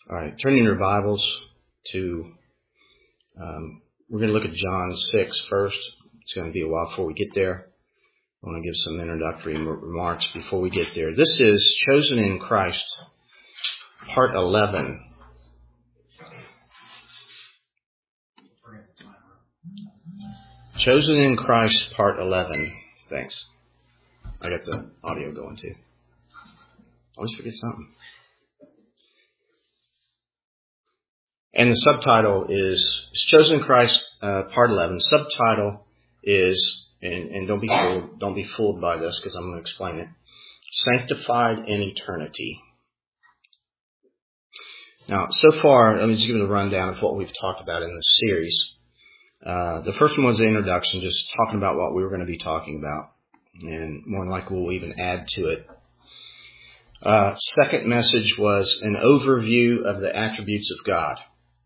All right, turning your Bibles to, we're going to look at John 6 first. It's going to be a while before we get there. I want to give some introductory remarks before we get there. This is Chosen in Christ, Part 11. Chosen in Christ, Part 11. Thanks. I got the audio going too. Always forget something. And the subtitle is Chosen in Christ, Part 11. Subtitle is, and don't be fooled by this because I'm going to explain it. Sanctified in Eternity. Now, so far, let me just give you a rundown of what we've talked about in this series. The first one was the introduction, just talking about what we were going to be talking about. And more than likely we'll even add to it. Second message was an overview of the attributes of God.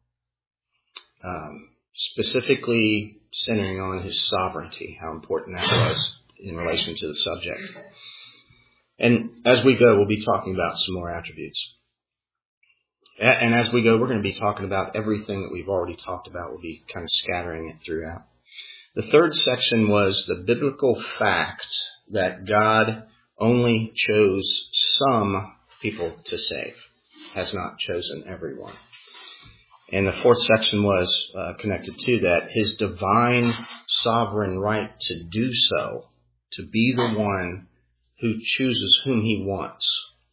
Specifically centering on His sovereignty, how important that was in relation to the subject. And as we go, we'll be talking about some more attributes. And as we go, we're going to be talking about everything that we've already talked about. We'll be kind of scattering it throughout. The third section was the biblical fact that God only chose some people to save, has not chosen everyone. And the fourth section was connected to that, His divine sovereign right to do so, to be the one who chooses whom He wants.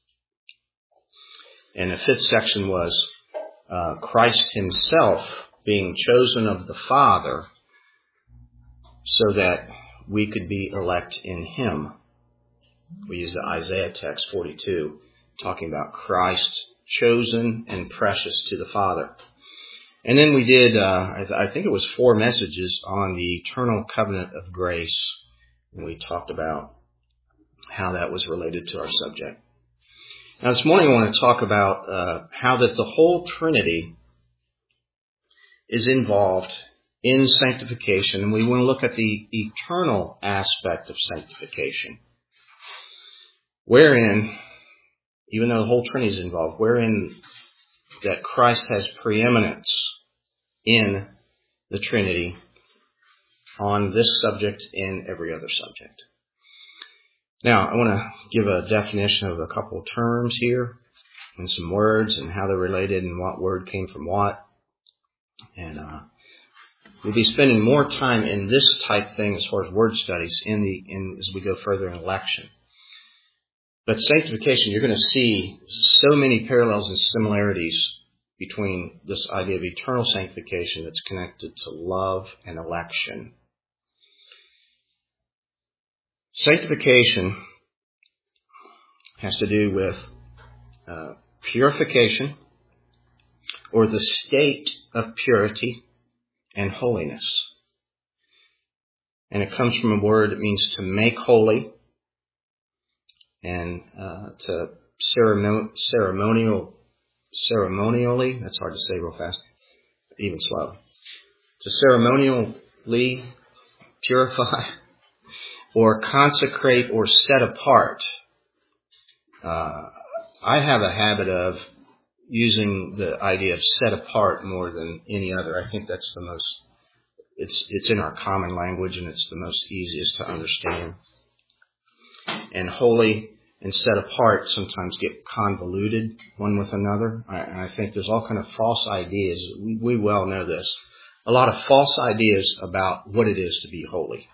And the fifth section was Christ Himself being chosen of the Father so that we could be elect in Him. We use the Isaiah text 42, talking about Christ chosen and precious to the Father. And then we did, I think it was 4 messages on the eternal covenant of grace. And we talked about how that was related to our subject. Now this morning I want to talk about how that the whole Trinity is involved in sanctification. And we want to look at the eternal aspect of sanctification. Wherein, even though the whole Trinity is involved, wherein that Christ has preeminence in the Trinity on this subject and every other subject. Now, I want to give a definition of a couple of terms here and some words and how they're related and what word came from what. And we'll be spending more time in this type thing as far as word studies as we go further in election. But sanctification, you're going to see so many parallels and similarities between this idea of eternal sanctification that's connected to love and election. Sanctification has to do with purification or the state of purity and holiness. And it comes from a word that means to make holy and to ceremonially, that's hard to say real fast, even slow, to ceremonially purify or consecrate or set apart. I have a habit of using the idea of set apart more than any other. I think that's the most, it's in our common language and it's the most easiest to understand. And holy and set apart sometimes get convoluted one with another. And I think there's all kind of false ideas. We well know this. A lot of false ideas about what it is to be holy.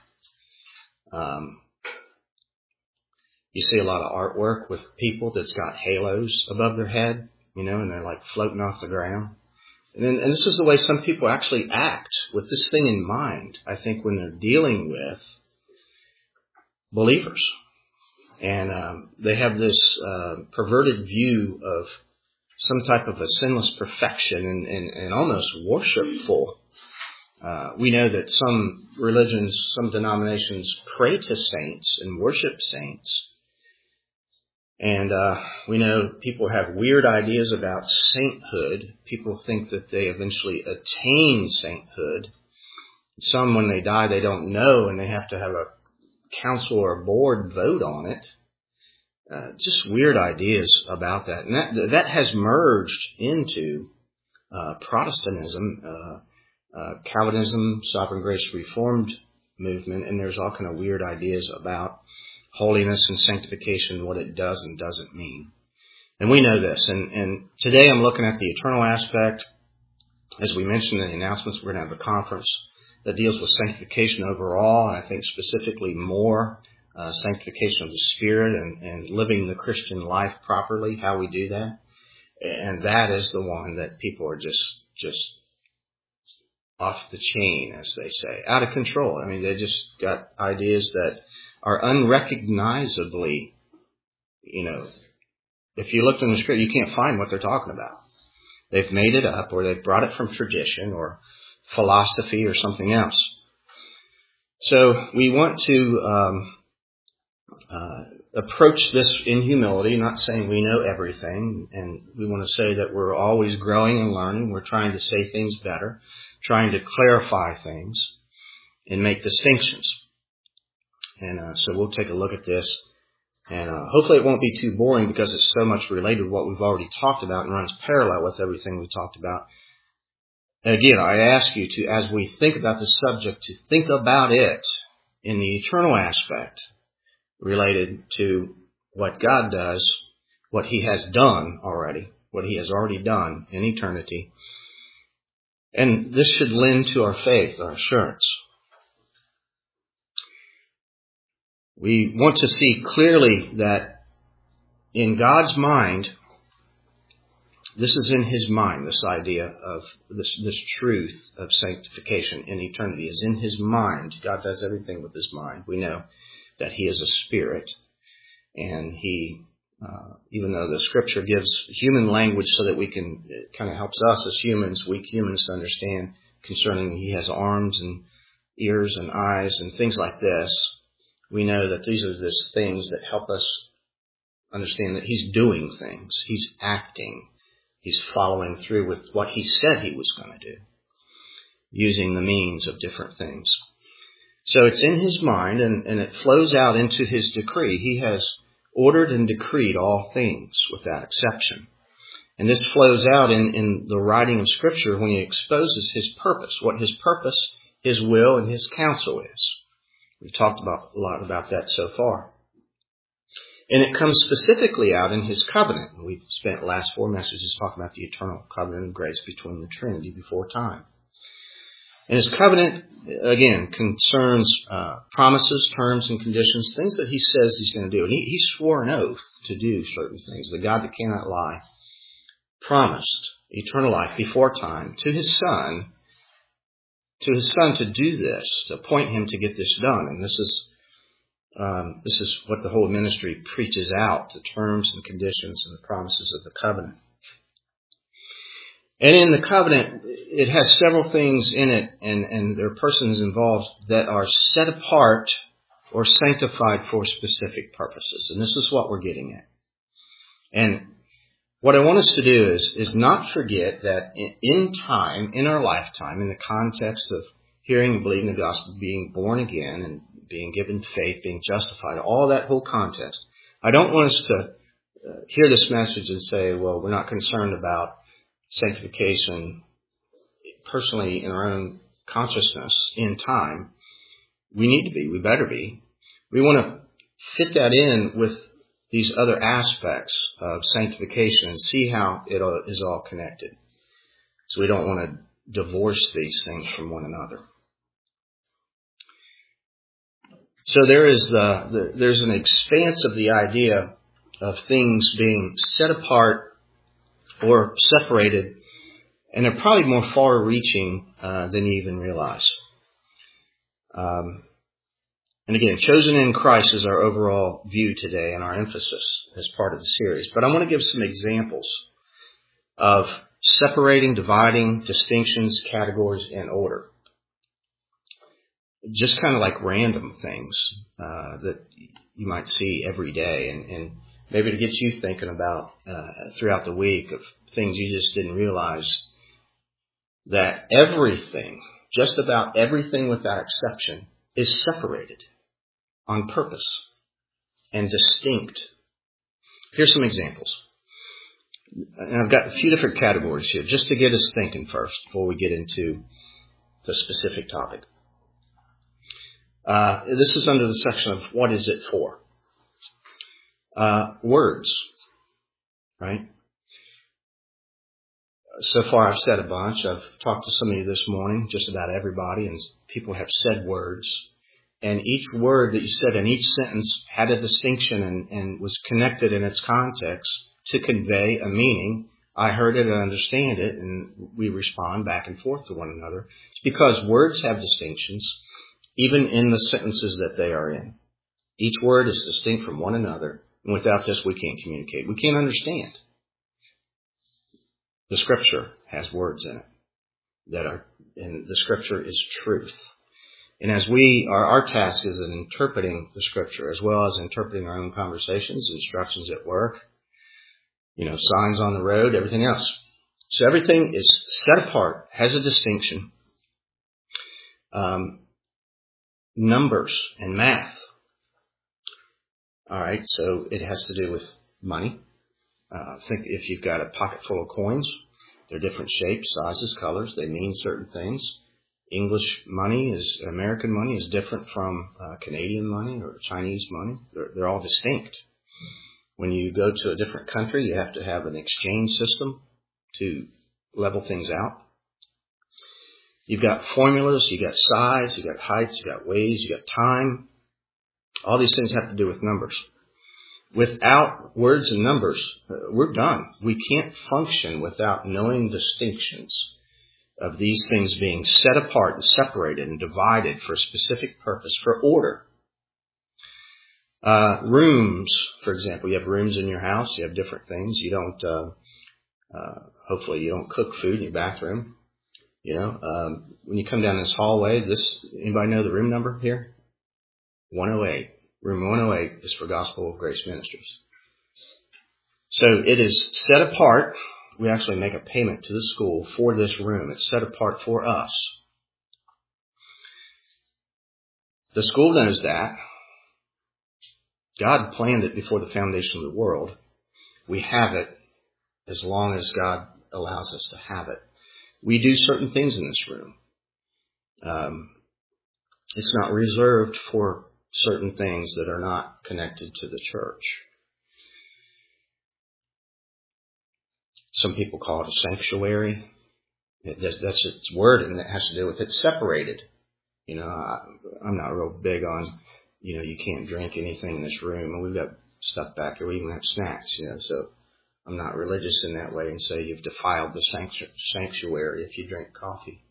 You see a lot of artwork with people that's got halos above their head, and they're like floating off the ground. And this is the way some people actually act with this thing in mind, I think, when they're dealing with believers. And they have this perverted view of some type of a sinless perfection and almost worshipful. We know that some religions, some denominations pray to saints and worship saints. And we know people have weird ideas about sainthood. People think that they eventually attain sainthood. Some, when they die, they don't know and they have to have a council or a board vote on it. just weird ideas about that. And that has merged into Protestantism, Calvinism, Sovereign Grace Reformed movement, and there's all kind of weird ideas about holiness and sanctification, what it does and doesn't mean. And we know this. And today I'm looking at the eternal aspect. As we mentioned in the announcements, we're going to have a conference that deals with sanctification overall, and I think specifically more sanctification of the Spirit and living the Christian life properly, how we do that. And that is the one that people are just off the chain, as they say, out of control. I mean, they just got ideas that are unrecognizably, if you looked in the Scripture, you can't find what they're talking about. They've made it up, or they've brought it from tradition or philosophy or something else. So we want to approach this in humility, not saying we know everything, and we want to say that we're always growing and learning. We're trying to say things better, trying to clarify things and make distinctions. And so we'll take a look at this. And hopefully it won't be too boring because it's so much related to what we've already talked about and runs parallel with everything we talked about. And again, I ask you to, as we think about the subject, to think about it in the eternal aspect related to what God does, what He has done already, what He has already done in eternity. And this should lend to our faith, our assurance. We want to see clearly that in God's mind, this is in His mind, this idea of this truth of sanctification in eternity is in His mind. God does everything with His mind. We know that He is a spirit, and He, even though the Scripture gives human language so that it kind of helps us as humans, weak humans, to understand concerning He has arms and ears and eyes and things like this. We know that these are just things that help us understand that He's doing things. He's acting. He's following through with what He said He was going to do, using the means of different things. So it's in His mind, and it flows out into His decree. He has ordered and decreed all things without exception. And this flows out in the writing of Scripture when He exposes His purpose, what His purpose, His will, and His counsel is. We've talked a lot about that so far. And it comes specifically out in His covenant. We've spent the last 4 messages talking about the eternal covenant of grace between the Trinity before time. And His covenant, again, concerns promises, terms, and conditions, things that He says He's going to do. And He swore an oath to do certain things. The God that cannot lie promised eternal life before time to His Son, to do this, to appoint Him to get this done. And this is what the whole ministry preaches out, the terms and conditions and the promises of the covenant. And in the covenant, it has several things in it, and there are persons involved that are set apart or sanctified for specific purposes. And this is what we're getting at. And what I want us to do is not forget that in time, in our lifetime, in the context of hearing and believing the gospel, being born again and being given faith, being justified, all that whole context, I don't want us to hear this message and say, well, we're not concerned about sanctification personally in our own consciousness in time. We need to be. We better be. We want to fit that in with these other aspects of sanctification and see how it is all connected. So we don't want to divorce these things from one another. So there's an expanse of the idea of things being set apart or separated, and they're probably more far-reaching than you even realize. And again, chosen in Christ is our overall view today and our emphasis as part of the series. But I want to give some examples of separating, dividing, distinctions, categories, and order. Just kind of like random things that you might see every day, and maybe to get you thinking about throughout the week of things you just didn't realize, that everything, just about everything without exception, is separated on purpose and distinct Here's some examples. And I've got a few different categories here just to get us thinking first before we get into the specific topic. This is under the section of what is it for? Words, right? So far I've said a bunch. I've talked to some of you this morning, just about everybody, and people have said words. And each word that you said in each sentence had a distinction and was connected in its context to convey a meaning. I heard it, I understand it, and we respond back and forth to one another. It's because words have distinctions, even in the sentences that they are in. Each word is distinct from one another, and without this we can't communicate. We can't understand. The Scripture has words in it and the Scripture is truth. And as our task is in interpreting the Scripture as well as interpreting our own conversations, instructions at work, signs on the road, everything else. So everything is set apart, has a distinction. Numbers and math. All right, so it has to do with money. Think if you've got a pocket full of coins, they're different shapes, sizes, colors. They mean certain things. English money American money is different from Canadian money or Chinese money. They're all distinct. When you go to a different country, you have to have an exchange system to level things out. You've got formulas, you got size, you got heights, you got ways, you got time. All these things have to do with numbers. Without words and numbers, we're done. We can't function without knowing distinctions of these things being set apart and separated and divided for a specific purpose, for order. Rooms, for example, you have rooms in your house, you have different things. You don't, hopefully you don't cook food in your bathroom. When you come down this hallway, anybody know the room number here? 108. Room 108 is for Gospel of Grace Ministries. So it is set apart. We actually make a payment to the school for this room. It's set apart for us. The school knows that. God planned it before the foundation of the world. We have it as long as God allows us to have it. We do certain things in this room. It's not reserved for certain things that are not connected to the church. Some people call it a sanctuary. That's its word, and it has to do with it's separated. I'm not real big on, you can't drink anything in this room, and we've got stuff back here. We even have snacks, so I'm not religious in that way and say you've defiled the sanctuary if you drink coffee.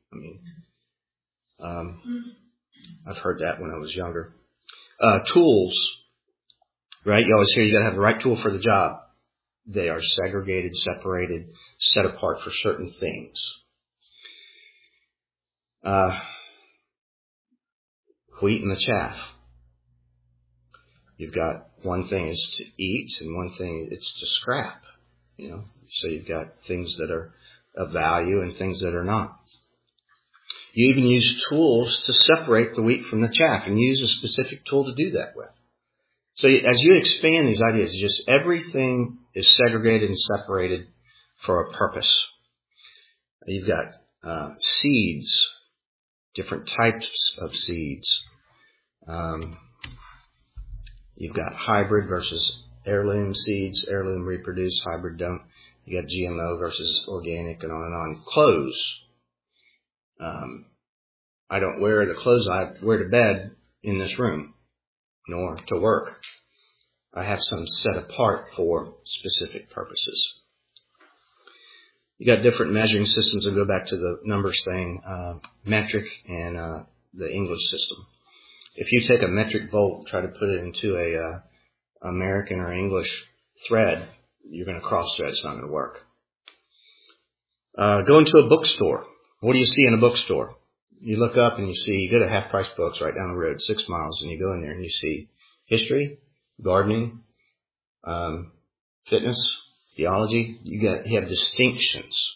I've heard that when I was younger. Tools, right? You always hear you got to have the right tool for the job. They are segregated, separated, set apart for certain things. Wheat and the chaff. You've got one thing is to eat and one thing it's to scrap. So you've got things that are of value and things that are not. You even use tools to separate the wheat from the chaff and use a specific tool to do that with. So as you expand these ideas, just everything is segregated and separated for a purpose. You've got seeds, different types of seeds. You've got hybrid versus heirloom seeds. Heirloom reproduce, hybrid don't. You got GMO versus organic, and on and on. Clothes. I don't wear the clothes I wear to bed in this room, nor to work. I have some set apart for specific purposes. You got different measuring systems. I'll go back to the numbers thing, metric and the English system. If you take a metric volt and try to put it into a American or English thread, you're going to cross thread. It's not going to work. Go into a bookstore. What do you see in a bookstore? You look up and you go to Half Price Books right down the road, 6 miles, and you go in there and you see history, gardening, fitness, theology. You have distinctions.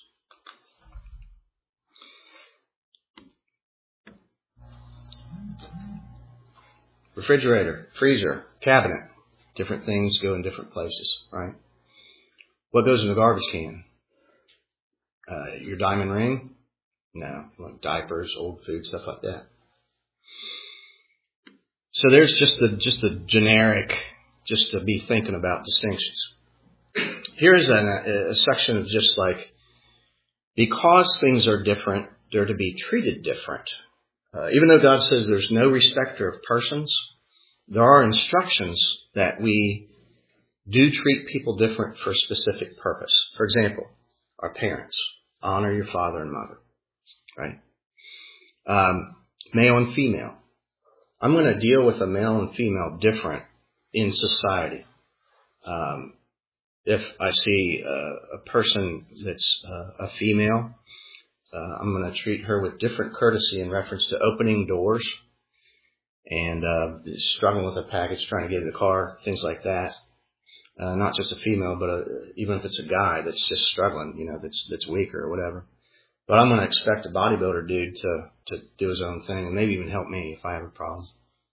Refrigerator, freezer, cabinet. Different things go in different places, right? What goes in the garbage can? Your diamond ring? No, like diapers, old food, stuff like that. So there's just a generic, just to be thinking about distinctions. Here's a section of just like, because things are different, they're to be treated different. Even though God says there's no respecter of persons, there are instructions that we do treat people different for a specific purpose. For example, our parents. Honor your father and mother, right? Male and female. I'm going to deal with a male and female different in society. If I see a person that's a female, I'm going to treat her with different courtesy in reference to opening doors and struggling with a package, trying to get in the car, things like that. Not just a female, but even if it's a guy that's just struggling, that's weaker or whatever. But I'm going to expect a bodybuilder dude to do his own thing and maybe even help me if I have a problem.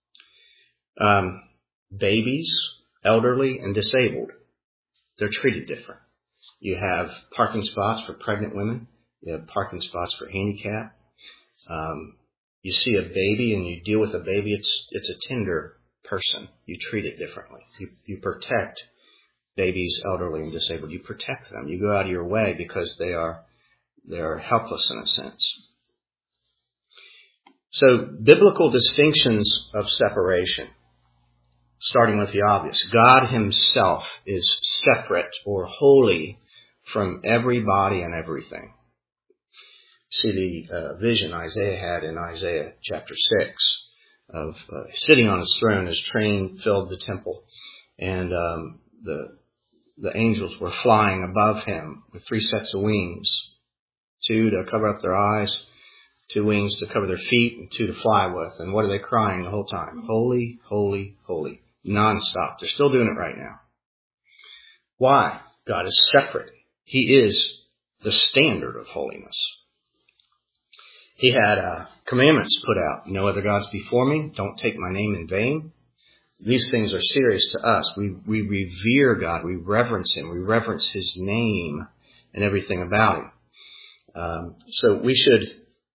Babies, elderly, and disabled, they're treated different. You have parking spots for pregnant women. You have parking spots for handicap. You see a baby and you deal with a baby, it's a tender person. You treat it differently. You protect babies, elderly, and disabled. You protect them. You go out of your way because they are helpless in a sense. So biblical distinctions of separation, starting with the obvious. God himself is separate or holy from everybody and everything. See the vision Isaiah had in Isaiah chapter 6 of sitting on his throne. His train filled the temple, and the angels were flying above him with 3 sets of wings, 2 to cover up their eyes, 2 wings to cover their feet, and 2 to fly with. And what are they crying the whole time? Holy, holy, holy. Nonstop. They're still doing it right now. Why? God is separate. He is the standard of holiness. He had commandments put out. No other gods before me. Don't take my name in vain. These things are serious to us. We revere God. We reverence him. We reverence his name and everything about him. So we should,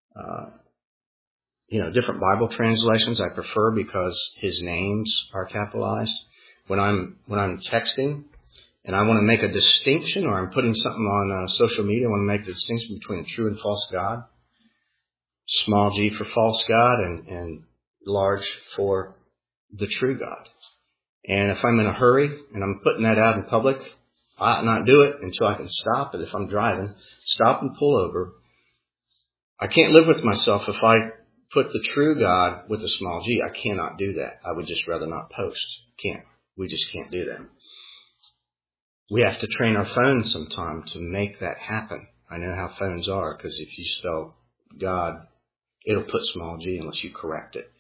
different Bible translations I prefer because his names are capitalized. When I'm texting and I want to make a distinction, or I'm putting something on social media, I want to make the distinction between a true and false God. Small g for false God and large for the true God. And if I'm in a hurry and I'm putting that out in public, I ought not do it until I can stop it. If I'm driving, stop and pull over. I can't live with myself if I put the true God with a small g. I cannot do that. I would just rather not post. We just can't do that. We have to train our phones sometime to make that happen. I know how phones are, because if you spell God, it'll put small g unless you correct it.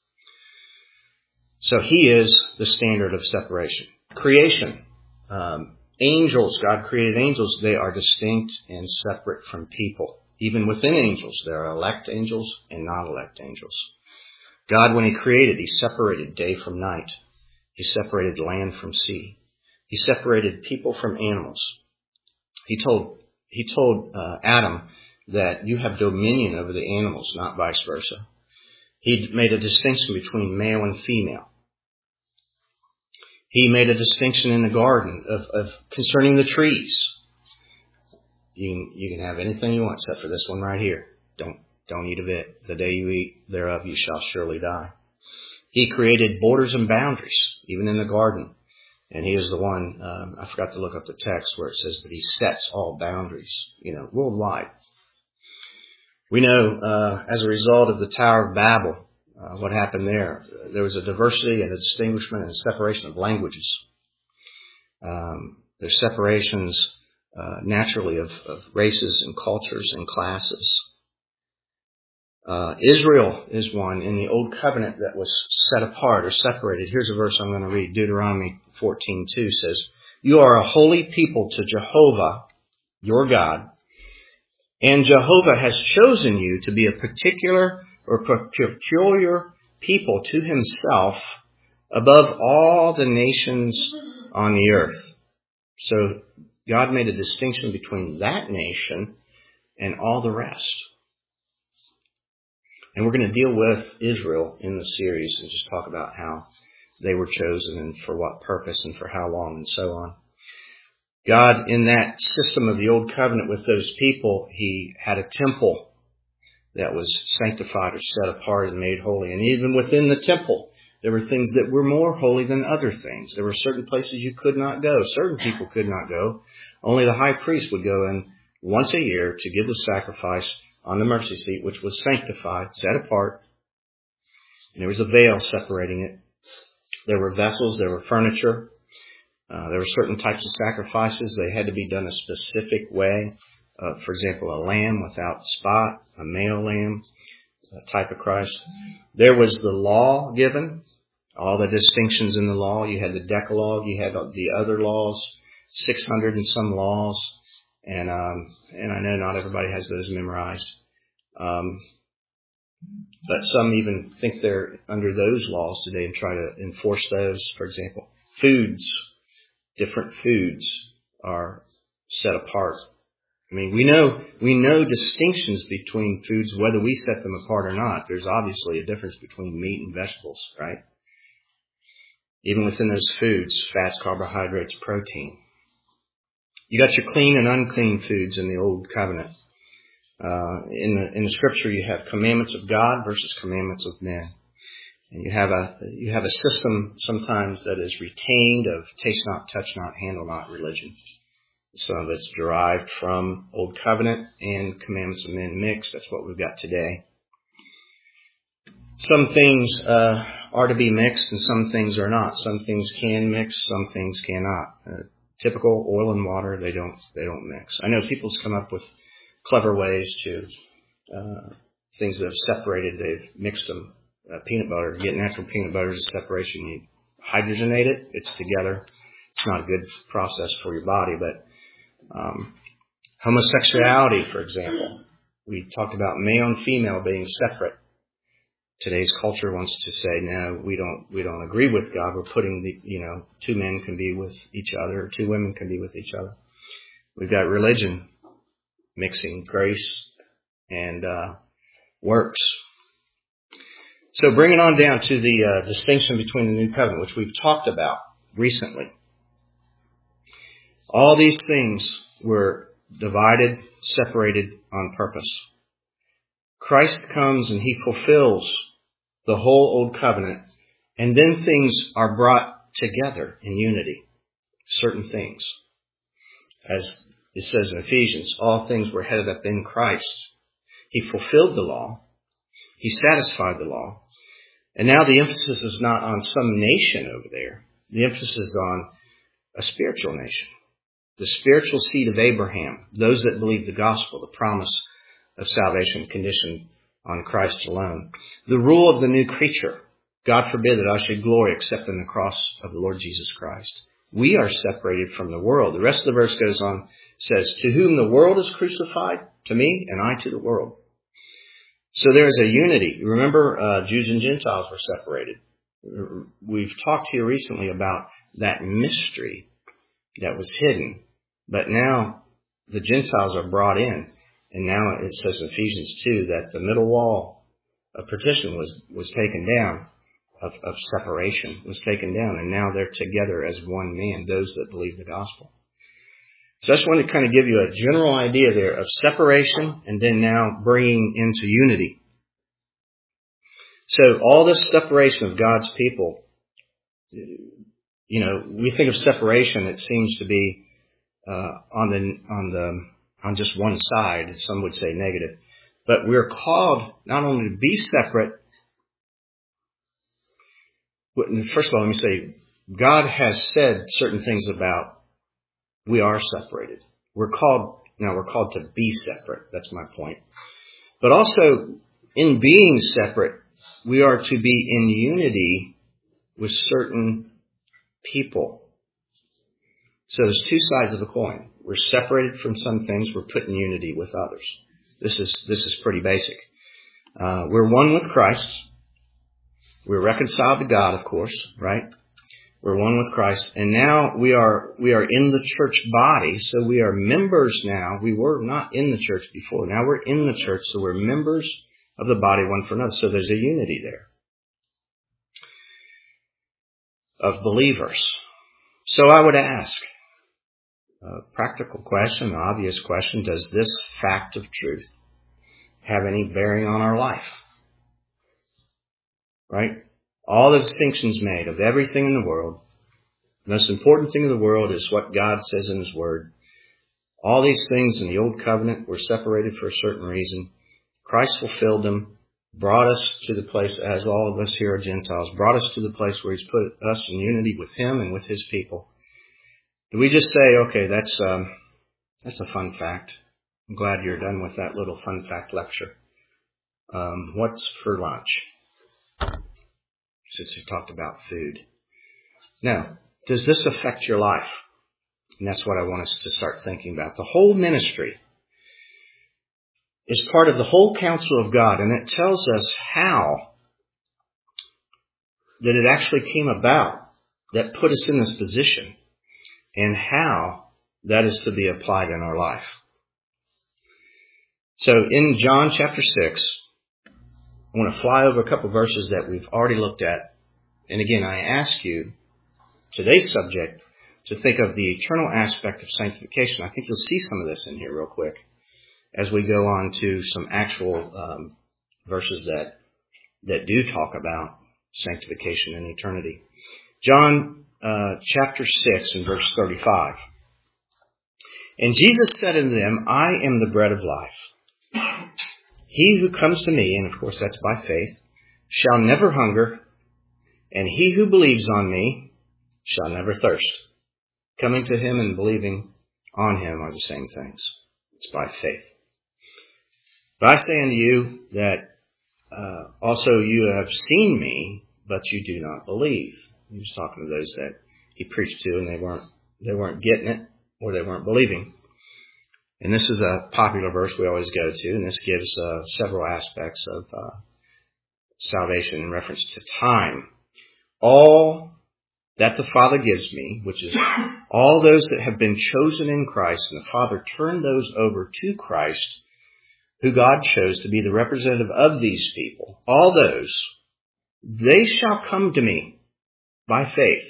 So he is the standard of separation. Creation. Angels, God created angels. They are distinct and separate from people. Even within angels, there are elect angels and non-elect angels. God, when he created, he separated day from night. He separated land from sea. He separated people from animals. He told Adam that you have dominion over the animals, not vice versa. He made a distinction between male and female. He made a distinction in the garden of concerning the trees. You can have anything you want except for this one right here. Don't eat of it. The day you eat thereof, you shall surely die. He created borders and boundaries, even in the garden. And he is the one, I forgot to look up the text where it says that he sets all boundaries, worldwide. We know, as a result of the Tower of Babel, what happened there. There was a diversity and a distinguishment and a separation of languages. There's separations naturally of races and cultures and classes. Israel is one in the Old Covenant that was set apart or separated. Here's a verse I'm going to read. Deuteronomy 14:2 says, "You are a holy people to Jehovah, your God, and Jehovah has chosen you to be a particular or peculiar people to himself, above all the nations on the earth. So God made a distinction between that nation and all the rest. And we're going to deal with Israel in the series and just talk about how they were chosen and for what purpose and for how long and so on. God, in that system of the old covenant with those people, He had a temple that was sanctified or set apart and made holy. And even within the temple, there were things that were more holy than other things. There were certain places you could not go. Certain people could not go. Only the high priest would go in once a year to give the sacrifice on the mercy seat, which was sanctified, set apart. And there was a veil separating it. There were vessels, there were furniture. There were certain types of sacrifices. They had to be done a specific way. For example, a lamb without spot, a male lamb, a type of Christ. There was the law given, all the distinctions in the law. You had the Decalogue, you had the other laws, 600 and some laws. And I know not everybody has those memorized. But some even think they're under those laws today and try to enforce those. For example, foods, different foods are set apart. I mean, we know distinctions between foods, whether we set them apart or not. There's obviously a difference between meat and vegetables, right? Even within those foods, fats, carbohydrates, protein. You got your clean and unclean foods in the Old Covenant. In the Scripture, you have commandments of God versus commandments of men, and you have a system sometimes that is retained of taste not, touch not, handle not religion. Some of it's derived from Old Covenant and commandments of men mixed. That's what we've got today. Some things are to be mixed, and some things are not. Some things can mix, some things cannot. Typical oil and water, they don't mix. I know people's come up with clever ways to things that have separated. They've mixed them. Peanut butter, to get natural peanut butter is a separation. You hydrogenate it, it's together. It's not a good process for your body, but homosexuality, for example. We talked about male and female being separate. Today's culture wants to say, no, we don't agree with God. We're putting two men can be with each other, or two women can be with each other. We've got religion mixing grace and works. So bringing on down to the distinction between the New Covenant, which we've talked about recently. All these things were divided, separated on purpose. Christ comes and He fulfills the whole Old Covenant, and then things are brought together in unity. Certain things. As it says in Ephesians, all things were headed up in Christ. He fulfilled the law. He satisfied the law. And now the emphasis is not on some nation over there. The emphasis is on a spiritual nation. The spiritual seed of Abraham, those that believe the gospel, the promise of salvation conditioned on Christ alone. The rule of the new creature. God forbid that I should glory except in the cross of the Lord Jesus Christ. We are separated from the world. The rest of the verse goes on, says, to whom the world is crucified, to me, and I to the world. So there is a unity. Remember, Jews and Gentiles were separated. We've talked here recently about that mystery that was hidden. But now the Gentiles are brought in. And now it says in Ephesians 2 that the middle wall of partition was taken down, of separation was taken down. And now they're together as one man, those that believe the gospel. So I just want to kind of give you a general idea there of separation and then now bringing into unity. So all this separation of God's people, we think of separation, it seems to be on just one side. Some would say negative. But we're called not only to be separate. First of all, let me say, God has said certain things about we are separated. We're called to be separate. That's my point. But also, in being separate, we are to be in unity with certain people. So there's two sides of the coin. We're separated from some things. We're put in unity with others. This is pretty basic. We're one with Christ. We're reconciled to God, of course, right? We're one with Christ. And now we are in the church body, so we are members now. We were not in the church before. Now we're in the church, so we're members of the body one for another. So there's a unity there of believers. So I would ask a practical question, an obvious question, does this fact of truth have any bearing on our life? Right? All the distinctions made of everything in the world. The most important thing in the world is what God says in His Word. All these things in the Old Covenant were separated for a certain reason. Christ fulfilled them, brought us to the place, as all of us here are Gentiles, brought us to the place where He's put us in unity with Him and with His people. Do we just say, okay, that's a fun fact. I'm glad you're done with that little fun fact lecture. What's for lunch? Since we talked about food. Now, does this affect your life? And that's what I want us to start thinking about. The whole ministry is part of the whole counsel of God, and it tells us how that it actually came about that put us in this position and how that is to be applied in our life. So in John chapter 6, I want to fly over a couple verses that we've already looked at. And again, I ask you, today's subject, to think of the eternal aspect of sanctification. I think you'll see some of this in here real quick as we go on to some actual verses that do talk about sanctification and eternity. John chapter 6 and verse 35. And Jesus said unto them, I am the bread of life. He who comes to me, and of course that's by faith, shall never hunger, and he who believes on me shall never thirst. Coming to Him and believing on Him are the same things. It's by faith. But I say unto you that also you have seen me, but you do not believe. He was talking to those that He preached to, and they weren't getting it, or they weren't believing. And this is a popular verse we always go to, and this gives several aspects of salvation in reference to time. All that the Father gives me, which is all those that have been chosen in Christ, and the Father turned those over to Christ, who God chose to be the representative of these people, all those, they shall come to me by faith.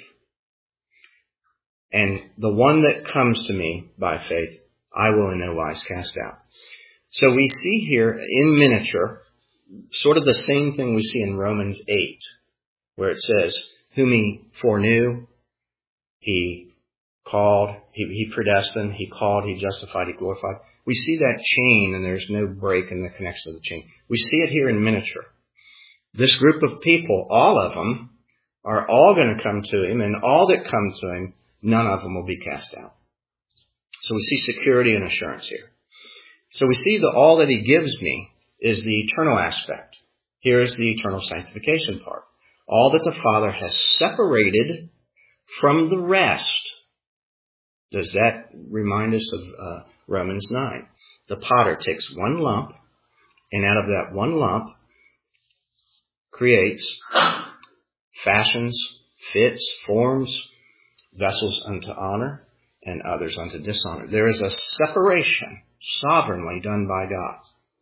And the one that comes to me by faith, I will in no wise cast out. So we see here in miniature sort of the same thing we see in Romans 8, where it says, whom He foreknew, He called, He predestined, He called, He justified, He glorified. We see that chain, and there's no break in the connection of the chain. We see it here in miniature. This group of people, all of them, are all going to come to Him, and all that come to Him, none of them will be cast out. So we see security and assurance here. So we see that all that He gives me is the eternal aspect. Here is the eternal sanctification part. All that the Father has separated from the rest. Does that remind us of Romans 9? The potter takes one lump, and out of that one lump creates, fashions, fits, forms, vessels unto honor, and others unto dishonor. There is a separation sovereignly done by God.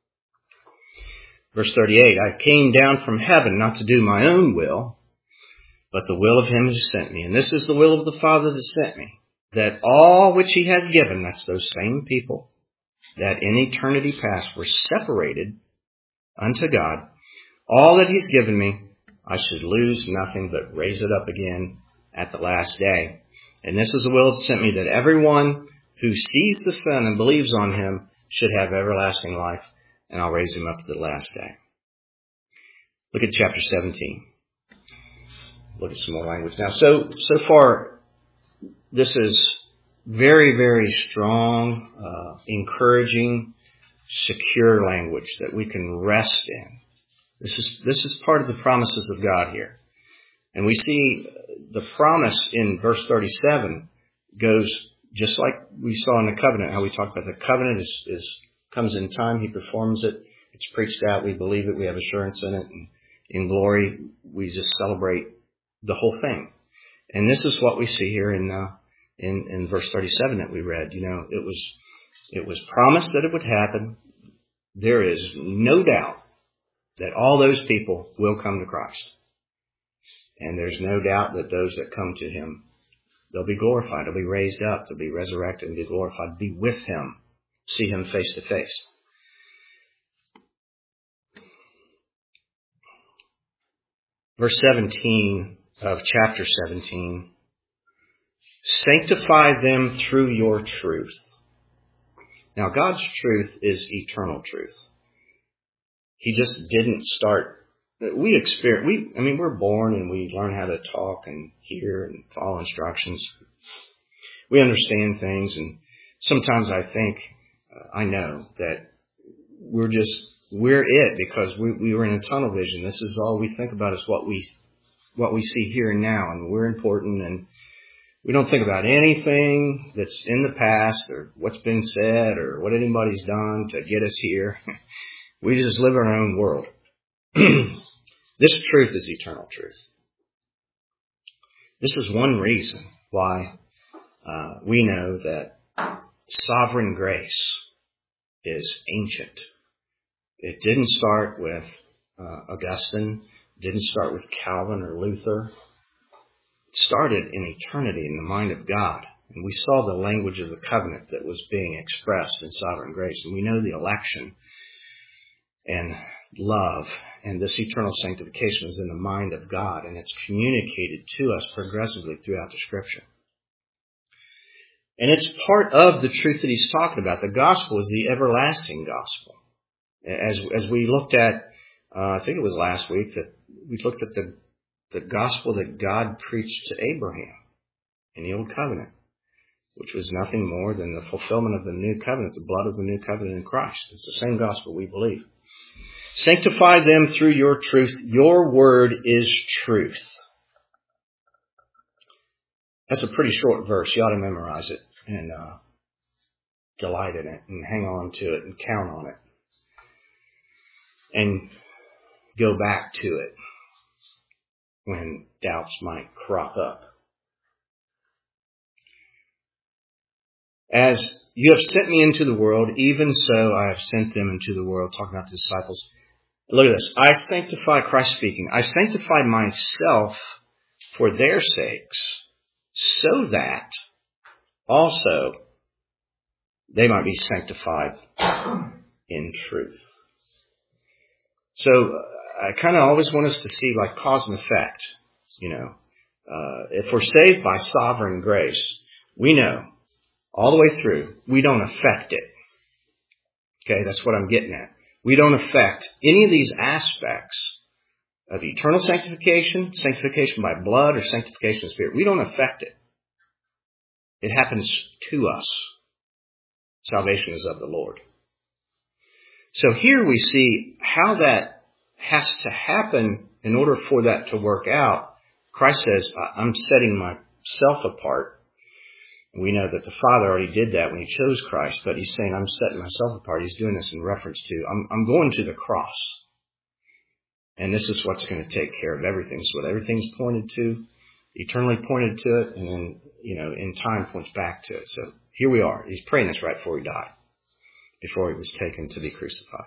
Verse 38, I came down from heaven not to do my own will, but the will of Him who sent me. And this is the will of the Father that sent me, that all which He has given, that's those same people that in eternity past were separated unto God, all that He's given me, I should lose nothing but raise it up again at the last day. And this is the will that sent me, that everyone who sees the Son and believes on Him should have everlasting life, and I'll raise him up at the last day. Look at chapter 17. Look at some more language. Now, so far, this is very, very strong, encouraging, secure language that we can rest in. This is part of the promises of God here. And we see the promise in verse 37 goes just like we saw in the covenant, how we talked about the covenant comes in time, He performs it, it's preached out, we believe it, we have assurance in it, and in glory, we just celebrate the whole thing. And this is what we see here in verse 37 that we read. It was promised that it would happen. There is no doubt that all those people will come to Christ. And there's no doubt that those that come to him, they'll be glorified, they'll be raised up, they'll be resurrected and be glorified, be with him, see him face to face. Verse 17 of chapter 17, sanctify them through your truth. Now, God's truth is eternal truth. He just didn't start. We're born and we learn how to talk and hear and follow instructions. We understand things, and sometimes I know that we're it because we were in a tunnel vision. This is all we think about is what we see here and now, and we're important, and we don't think about anything that's in the past or what's been said or what anybody's done to get us here. We just live in our own world. This truth is eternal truth. This is one reason why we know that sovereign grace is ancient. It didn't start with Augustine. It didn't start with Calvin or Luther. It started in eternity in the mind of God. And we saw the language of the covenant that was being expressed in sovereign grace. And we know the election and love and this eternal sanctification is in the mind of God. And it's communicated to us progressively throughout the Scripture. And it's part of the truth that he's talking about. The gospel is the everlasting gospel. As we looked at, I think it was last week, that we looked at the gospel that God preached to Abraham in the Old Covenant, which was nothing more than the fulfillment of the new covenant, the blood of the new covenant in Christ. It's the same gospel we believe. Sanctify them through your truth. Your word is truth. That's a pretty short verse. You ought to memorize it and delight in it and hang on to it and count on it. And go back to it when doubts might crop up. As you have sent me into the world, even so I have sent them into the world. Talking about the disciples. Look at this. I sanctify, Christ speaking, I sanctify myself for their sakes, so that also they might be sanctified in truth. So I kind of always want us to see like cause and effect. If we're saved by sovereign grace, we know all the way through, we don't affect it. Okay, that's what I'm getting at. We don't affect any of these aspects of eternal sanctification, sanctification by blood, or sanctification of spirit. We don't affect it. It happens to us. Salvation is of the Lord. So here we see how that has to happen in order for that to work out. Christ says, I'm setting myself apart. We know that the Father already did that when he chose Christ, but he's saying, I'm setting myself apart. He's doing this in reference to, I'm going to the cross. And this is what's going to take care of everything. So what everything's pointed to, eternally pointed to it, and then, in time points back to it. So here we are. He's praying this right before he died, before he was taken to be crucified.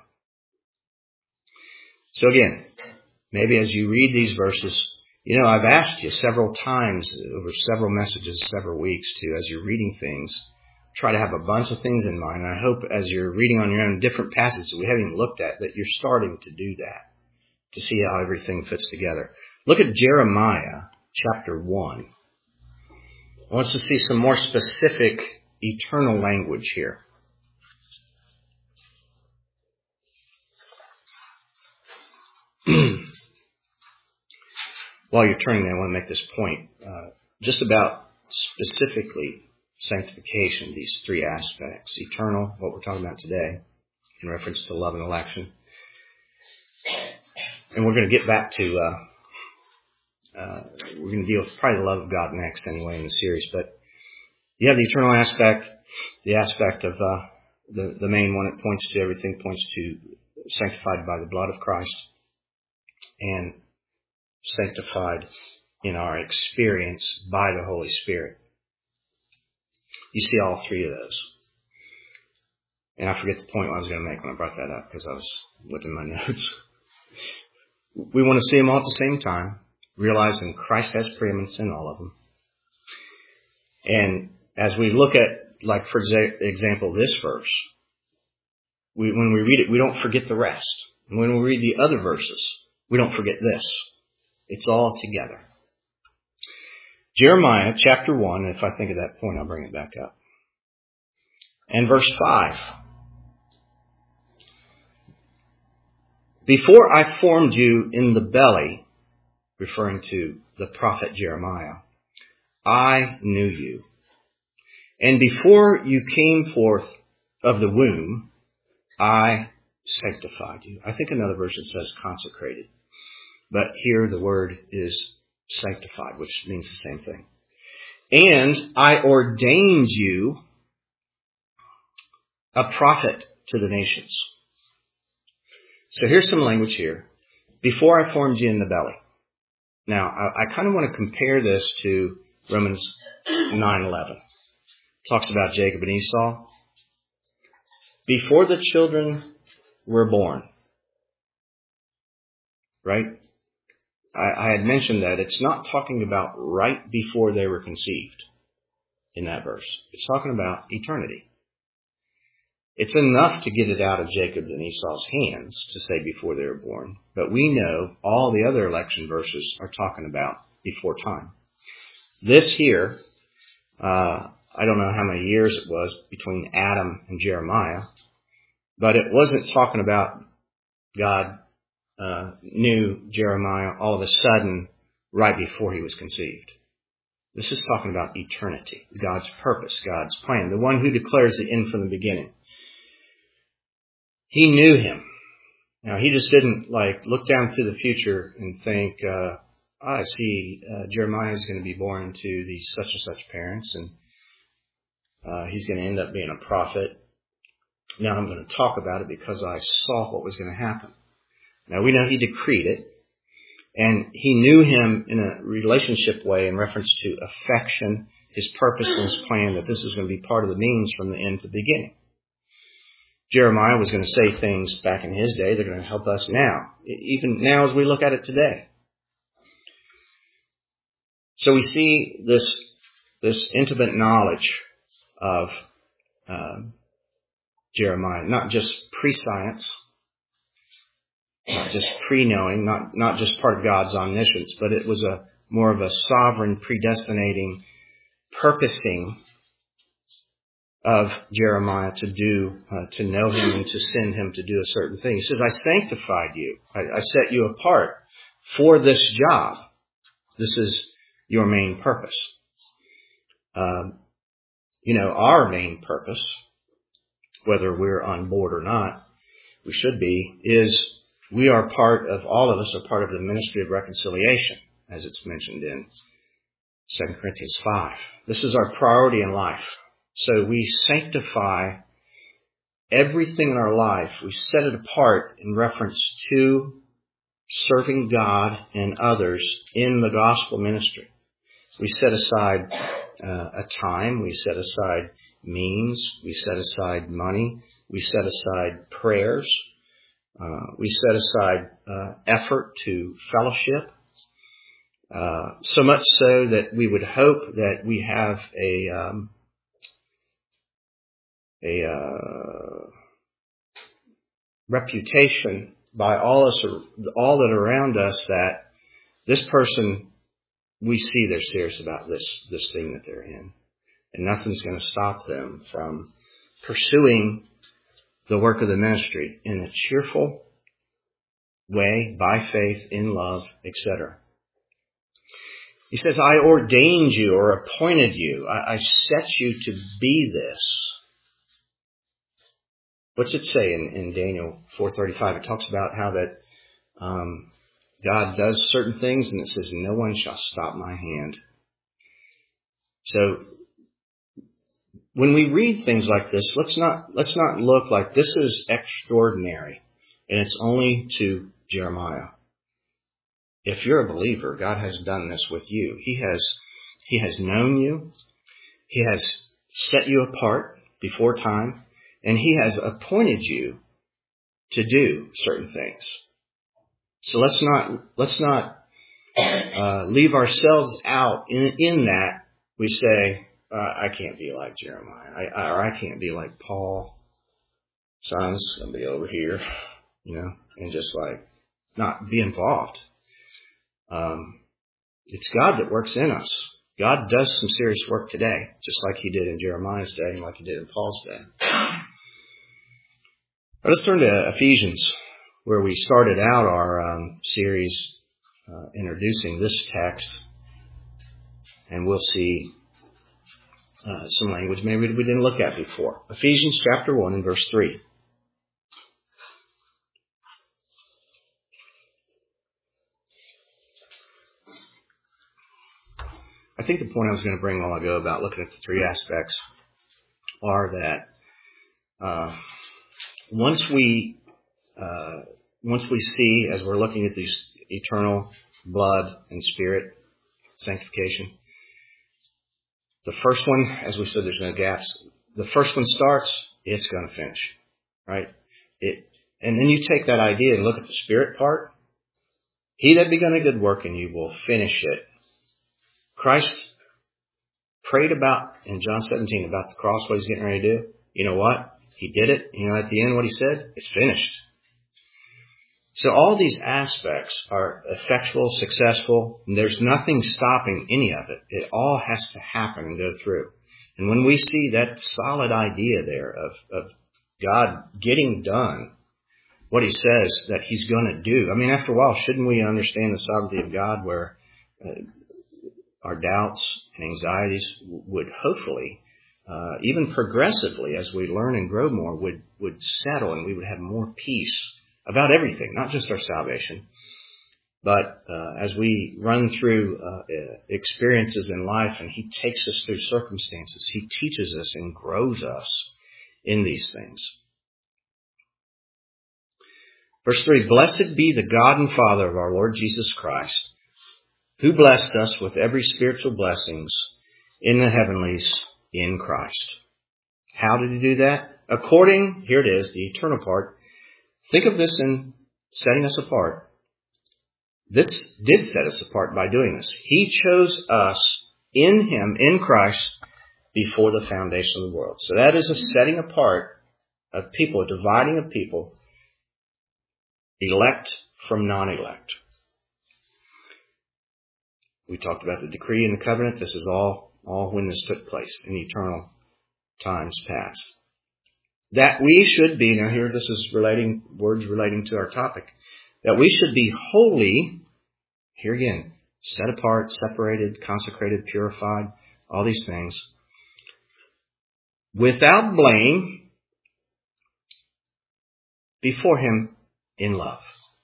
So again, maybe as you read these verses, I've asked you several times over several messages, several weeks to, as you're reading things, try to have a bunch of things in mind. And I hope as you're reading on your own different passages that we haven't even looked at, that you're starting to do that, to see how everything fits together. Look at Jeremiah chapter 1. I want us to see some more specific eternal language here. While you're turning there, I want to make this point just about specifically sanctification, these three aspects. Eternal, what we're talking about today, in reference to love and election. And we're going to get back to, we're going to deal with probably the love of God next anyway in the series. But you have the eternal aspect, the aspect of the main one it points to, everything points to sanctified by the blood of Christ. and sanctified in our experience by the Holy Spirit. You see all three of those. And I forget the point I was going to make when I brought that up because I was looking at my notes. We want to see them all at the same time, realizing Christ has preeminence in all of them. And as we look at, like, for example, this verse, when we read it, we don't forget the rest. And when we read the other verses, we don't forget this. It's all together. Jeremiah chapter 1, if I think of that point, I'll bring it back up. And verse 5. Before I formed you in the belly, referring to the prophet Jeremiah, I knew you. And before you came forth of the womb, I sanctified you. I think another version says consecrated. But here the word is sanctified, which means the same thing. And I ordained you a prophet to the nations. So here's some language here. Before I formed you in the belly. Now, I kind of want to compare this to Romans 9:11. Talks about Jacob and Esau. Before the children were born. Right? I had mentioned that it's not talking about right before they were conceived in that verse. It's talking about eternity. It's enough to get it out of Jacob and Esau's hands to say before they were born. But we know all the other election verses are talking about before time. This here, I don't know how many years it was between Adam and Jeremiah, but it wasn't talking about God knew Jeremiah all of a sudden right before he was conceived. This is talking about eternity, God's purpose, God's plan, the one who declares the end from the beginning. He knew him. Now, he just didn't look down through the future and think, I see Jeremiah is going to be born to these such and such parents, and he's going to end up being a prophet. Now I'm going to talk about it because I saw what was going to happen. Now, we know he decreed it, and he knew him in a relationship way in reference to affection, his purpose and his plan, that this is going to be part of the means from the end to the beginning. Jeremiah was going to say things back in his day that are going to help us now, even now as we look at it today. So we see this intimate knowledge of Jeremiah, not just pre-science, not just pre-knowing, not just part of God's omniscience, but it was more of a sovereign, predestinating, purposing of Jeremiah to know him and to send him to do a certain thing. He says, I sanctified you. I set you apart for this job. This is your main purpose. Our main purpose, whether we're on board or not, we should be, is we are all of us are part of the ministry of reconciliation, as it's mentioned in 2 Corinthians 5. This is our priority in life. So we sanctify everything in our life. We set it apart in reference to serving God and others in the gospel ministry. We set aside a time. We set aside means. We set aside money. We set aside prayers. We set aside effort to fellowship. So much so that we would hope that we have a reputation by all that are around us that this person, we see they're serious about this thing that they're in. And nothing's going to stop them from pursuing the work of the ministry in a cheerful way, by faith, in love, etc. He says, I ordained you or appointed you. I set you to be this. What's it say in Daniel 4:35? It talks about how that God does certain things, and it says, no one shall stop my hand. So when we read things like this, let's not look like this is extraordinary and it's only to Jeremiah. if you're a believer, God has done this with you. He has known you. He has set you apart before time, and He has appointed you to do certain things. So let's not leave ourselves out in that. We say, I can't be like Jeremiah, or I can't be like Paul. Son's gonna be over here, and just like not be involved. It's God that works in us. God does some serious work today, just like He did in Jeremiah's day and like He did in Paul's day. Let's turn to Ephesians, where we started out our series introducing this text, and we'll see some language maybe we didn't look at before. Ephesians chapter 1 and verse 3. I think the point I was going to bring a while ago about looking at the three aspects are that once we see, as we're looking at these eternal blood and spirit sanctification, the first one, as we said, there's no gaps. The first one starts, it's going to finish, right? And then you take that idea and look at the spirit part. He that begun a good work in you will finish it. Christ prayed about in John 17 about the cross, what He's getting ready to do. You know what? He did it. At the end what He said? It's finished. So all these aspects are effectual, successful, and there's nothing stopping any of it. It all has to happen and go through. And when we see that solid idea there of God getting done what He says that He's going to do, after a while, shouldn't we understand the sovereignty of God where our doubts and anxieties would hopefully, even progressively as we learn and grow more, would settle, and we would have more peace about everything, not just our salvation. But as we run through experiences in life and He takes us through circumstances, He teaches us and grows us in these things. Verse 3, Blessed be the God and Father of our Lord Jesus Christ, who blessed us with every spiritual blessings in the heavenlies in Christ. How did He do that? According, here it is, the eternal part. Think of this in setting us apart. This did set us apart by doing this. He chose us in Him, in Christ, before the foundation of the world. So that is a setting apart of people, a dividing of people, elect from non-elect. We talked about the decree and the covenant. This is all when this took place in eternal times past. That we should be, now here this is words relating to our topic, that we should be holy, here again, set apart, separated, consecrated, purified, all these things, without blame, before Him in love.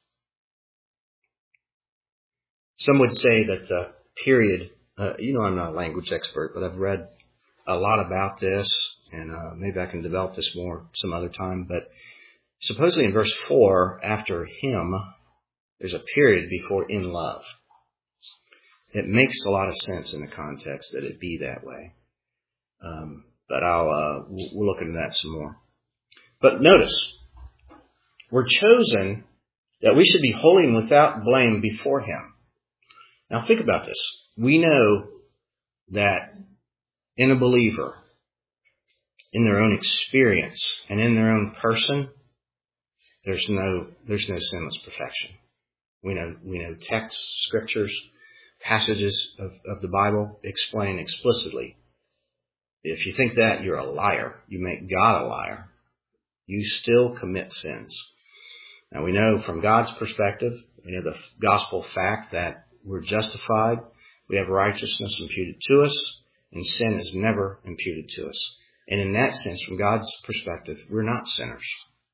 Some would say that the period, I'm not a language expert, but I've read a lot about this, and maybe I can develop this more some other time. But supposedly in verse 4, after Him, there's a period before in love. It makes a lot of sense in the context that it be that way. But we'll look into that some more. But notice, we're chosen that we should be holy and without blame before Him. Now think about this. We know that in a believer, in their own experience and in their own person, there's no sinless perfection. We know texts, scriptures, passages of the Bible explain explicitly. If you think that, you're a liar. You make God a liar. You still commit sins. Now we know from God's perspective, we know the gospel fact that we're justified. We have righteousness imputed to us, and sin is never imputed to us. And in that sense, from God's perspective, we're not sinners.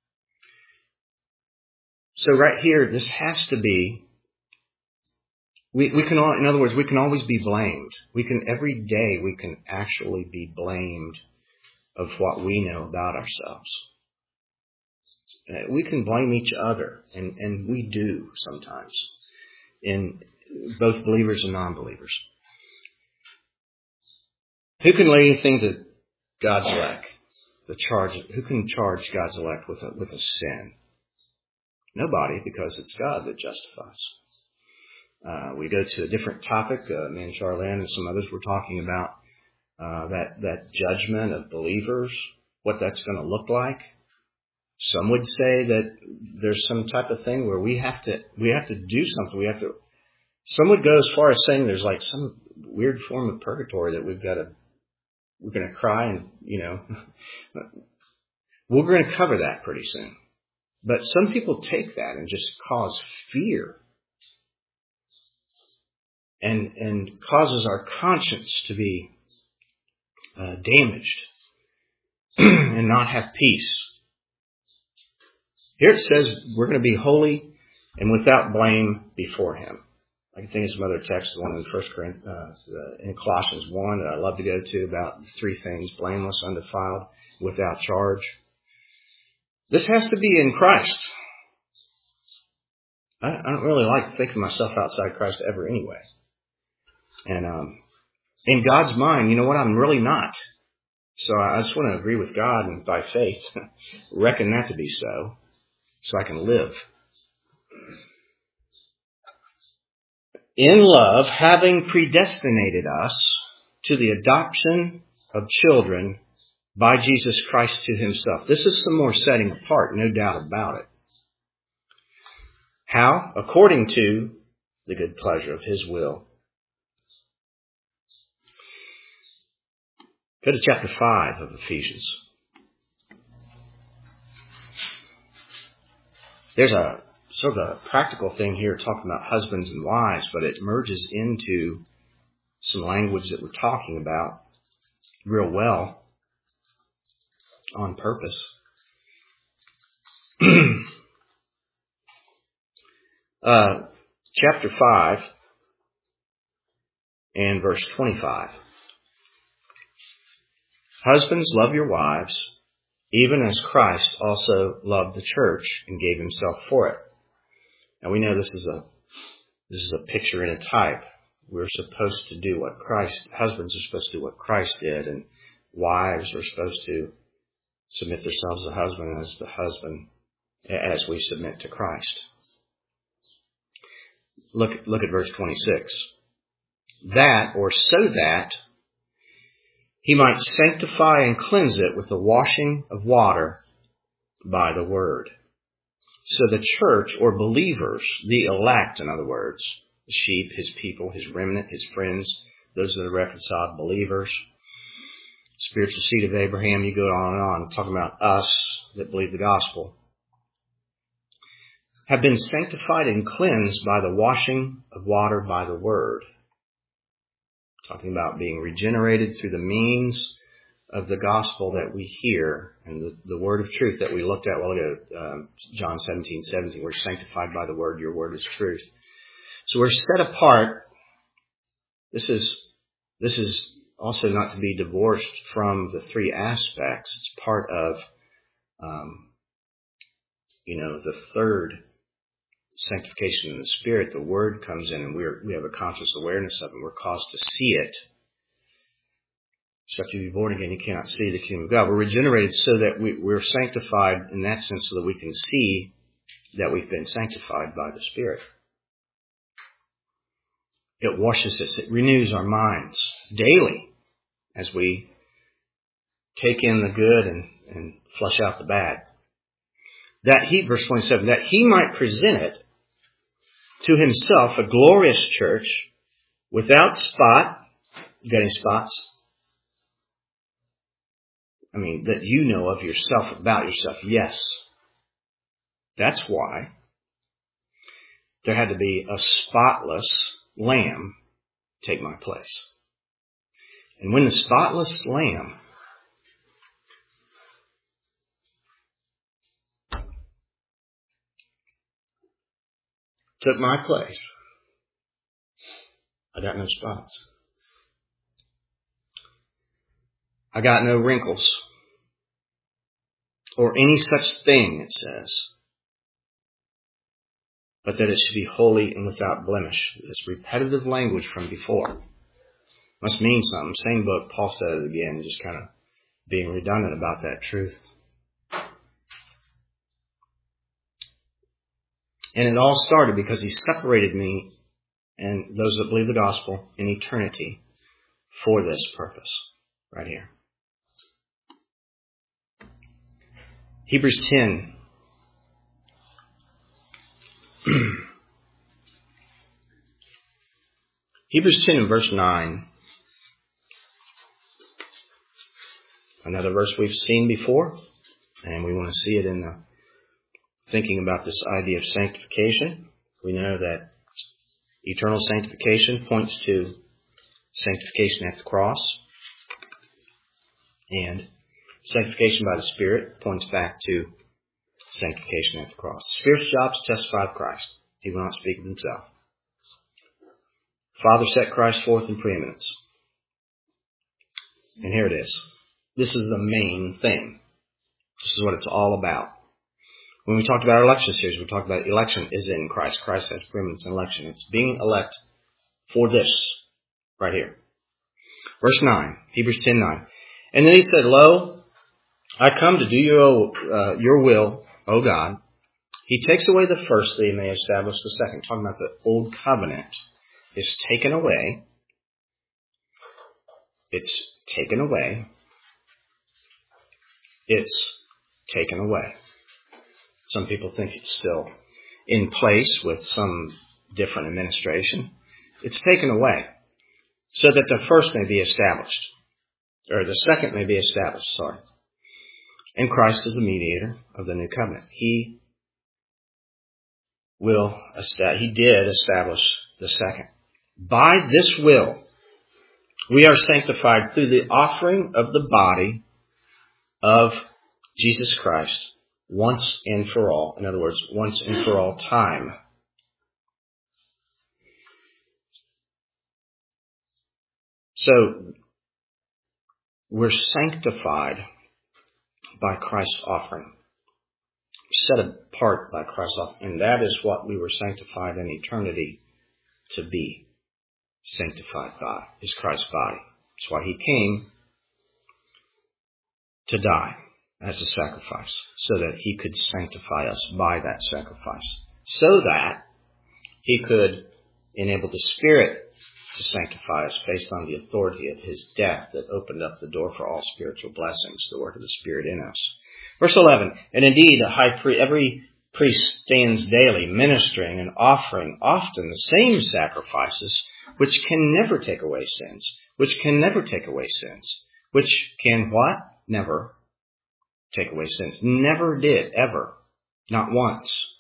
So right here, this has to be, we can all, in other words, we can always be blamed. Every day we can actually be blamed of what we know about ourselves. We can blame each other, and we do sometimes. in both believers and non-believers. Who can lay anything to God's elect? Who can charge God's elect with a sin? Nobody, because it's God that justifies. We go to a different topic. Me and Charlene and some others were talking about that judgment of believers, what that's going to look like. Some would say that there's some type of thing where we have to do something. Some would go as far as saying there's like some weird form of purgatory that we're going to cry and, we're going to cover that pretty soon. But some people take that and just cause fear and causes our conscience to be damaged and not have peace. Here it says we're going to be holy and without blame before Him. I can think of some other texts, the one in Colossians 1 that I love to go to about the three things: blameless, undefiled, without charge. This has to be in Christ. I don't really like thinking myself outside Christ ever anyway. And in God's mind, you know what? I'm really not. So I just want to agree with God and by faith reckon that to be so I can live. In love, having predestinated us to the adoption of children by Jesus Christ to Himself. This is some more setting apart, no doubt about it. How? According to the good pleasure of His will. Go to chapter 5 of Ephesians. There's a sort of a practical thing here talking about husbands and wives, but it merges into some language that we're talking about real well on purpose. Chapter 5 and verse 25. Husbands, love your wives, even as Christ also loved the church and gave Himself for it. Now we know this is a picture and a type. We're supposed to do what husbands are supposed to do what Christ did, and wives are supposed to submit themselves to the husband as we submit to Christ. Look at verse 26. That, or so that, He might sanctify and cleanse it with the washing of water by the word. So the church, or believers, the elect, in other words, the sheep, His people, His remnant, His friends, those that are reconciled believers, spiritual seed of Abraham, you go on and on, talking about us that believe the gospel, have been sanctified and cleansed by the washing of water by the word. Talking about being regenerated through the means of the gospel that we hear and the word of truth that we looked at a while ago, John 17:17. We're sanctified by the word. Your word is truth. So we're set apart. This is also not to be divorced from the three aspects. It's part of, the third sanctification in the Spirit. The Word comes in and we have a conscious awareness of it. We're caused to see it. Except you be born again, you cannot see the kingdom of God. We're regenerated so that we're sanctified in that sense so that we can see that we've been sanctified by the Spirit. It washes us. It renews our minds daily as we take in the good and flush out the bad. Verse 27, that He might present it to Himself a glorious church without spot. You got any spots? I mean, that you know of yourself, about yourself. Yes. That's why there had to be a spotless lamb take my place. And when the spotless lamb took my place, I got no spots. I got no wrinkles or any such thing, it says. but that it should be holy and without blemish. This repetitive language from before must mean something. Same book, Paul said it again, just kind of being redundant about that truth. And it all started because he separated me and those that believe the gospel in eternity for this purpose right here. Hebrews 10. Hebrews 10 and verse 9. Another verse we've seen before, and we want to see it in the thinking about this idea of sanctification. We know that eternal sanctification points to sanctification at the cross, and sanctification by the Spirit points back to sanctification at the cross. The Spirit's job is to testify of Christ. He will not speak of himself. The Father set Christ forth in preeminence. And here it is. This is the main thing. This is what it's all about. When we talked about our election series, we talked about election is in Christ. Christ has preeminence in election. It's being elect for this right here. Verse 9, Hebrews 10:9. And then he said, Lo, I come to do your will, O God. He takes away the first that he may establish the second. Talking about the old covenant is taken away. It's taken away. It's taken away. Some people think it's still in place with some different administration. It's taken away so that the first may be established, or the second may be established, And Christ is the mediator of the new covenant. He did establish the second. By this will, we are sanctified through the offering of the body of Jesus Christ once and for all. In other words, once and for all time. So, we're sanctified by Christ's offering. Set apart by Christ's offering. And that is what we were sanctified in eternity to be sanctified by, is Christ's body. That's why he came to die as a sacrifice, so that he could sanctify us by that sacrifice, so that he could enable the Spirit to sanctify us based on the authority of his death that opened up the door for all spiritual blessings, the work of the Spirit in us. Verse 11, and indeed every priest stands daily ministering and offering often the same sacrifices, which can never take away sins, which can what? Never take away sins. Never did, ever. Not once.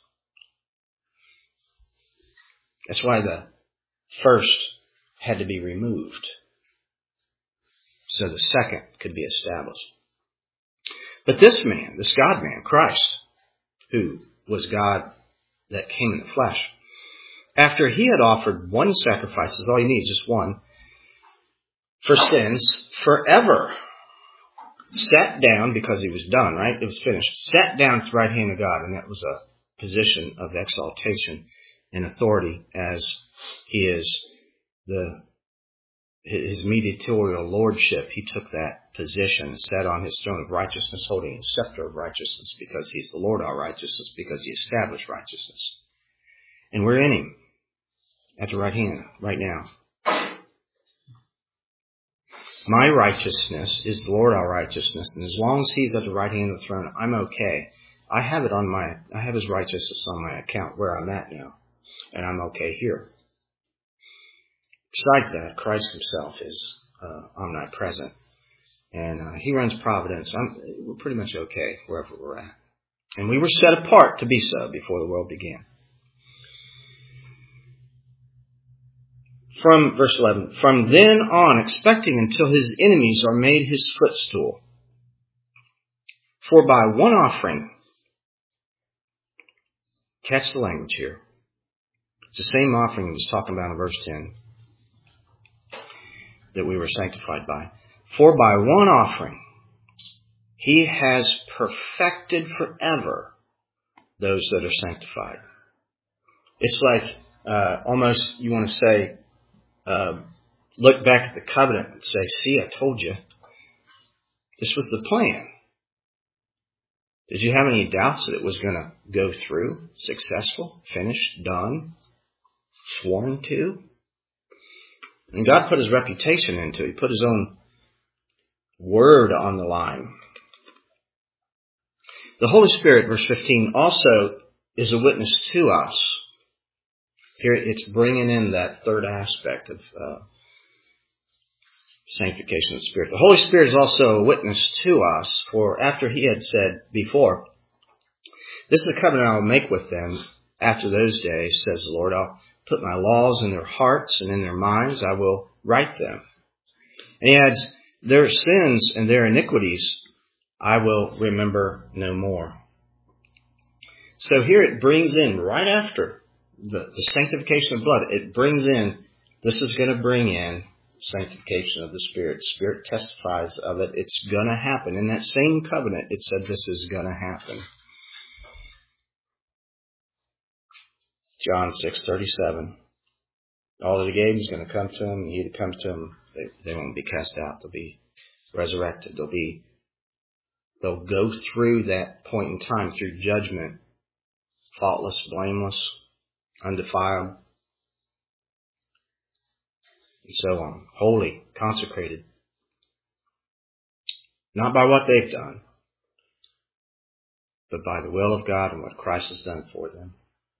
That's why the first had to be removed, so the second could be established. But this man, this God-man, Christ, who was God that came in the flesh, after he had offered one sacrifice, is all you need, just one, for sins forever, sat down, because he was done, right? It was finished. Sat down at the right hand of God, and that was a position of exaltation and authority, as he is his mediatorial lordship. He took that position and sat on his throne of righteousness, holding his scepter of righteousness, because he's the Lord our righteousness, because he established righteousness. And we're in him at the right hand right now. My righteousness is the Lord our righteousness, and as long as he's at the right hand of the throne, I'm okay. I have his righteousness on my account where I'm at now, and I'm okay here. Besides that, Christ himself is omnipresent, and he runs providence. We're pretty much okay wherever we're at. And we were set apart to be so before the world began. From verse 11, from then on, expecting until his enemies are made his footstool. For by one offering, catch the language here. It's the same offering he was talking about in verse 10 that we were sanctified by. For by one offering, he has perfected forever those that are sanctified. It's like almost you want to say, look back at the covenant and say, see, I told you. This was the plan. Did you have any doubts that it was going to go through? Successful? Finished? Done? Sworn to? And God put his reputation into it. He put his own word on the line. The Holy Spirit, verse 15, also is a witness to us. Here it's bringing in that third aspect of sanctification of the Spirit. The Holy Spirit is also a witness to us, for after he had said before, this is the covenant I will make with them after those days, says the Lord. I'll put my laws in their hearts and in their minds I will write them. And he adds, their sins and their iniquities I will remember no more. So here it brings in, right after the sanctification of blood, it brings in, this is going to bring in sanctification of the Spirit. The Spirit testifies of it. It's going to happen. In that same covenant, it said this is going to happen. John 6:37. All that he gave is going to come to him. And he that comes to him, they won't be cast out. They'll be resurrected. They'll go through that point in time, through judgment, faultless, blameless, undefiled, and so on. Holy, consecrated. Not by what they've done, but by the will of God and what Christ has done for them.